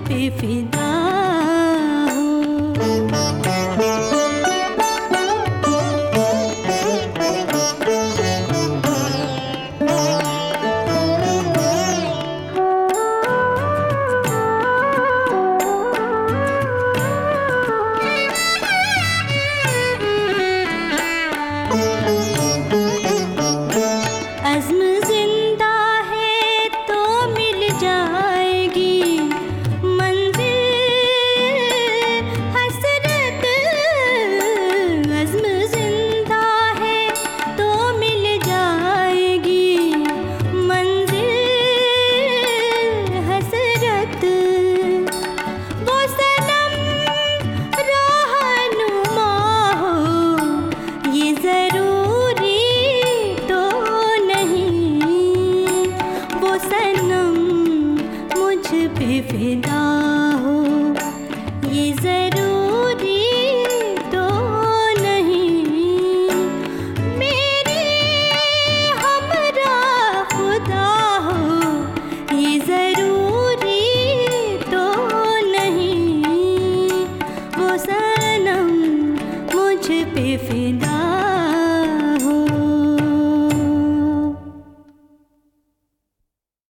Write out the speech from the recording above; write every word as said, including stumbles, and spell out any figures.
पे फिदा हो। अज़्म जिंदा है तो मिल जाएगी मंजिल, हसरत अज़्म जिंदा है तो मिल जाएगी मंजिल, हसरत वो सनम रहनुमा हो ये ज़रूरी तो वो सनम मुझ पे फिदा हो ये ज़रूरी तो नहीं। मेरे हमरा खुदा हो ये ज़रूरी तो नहीं। वो सनम मुझ पे फिदा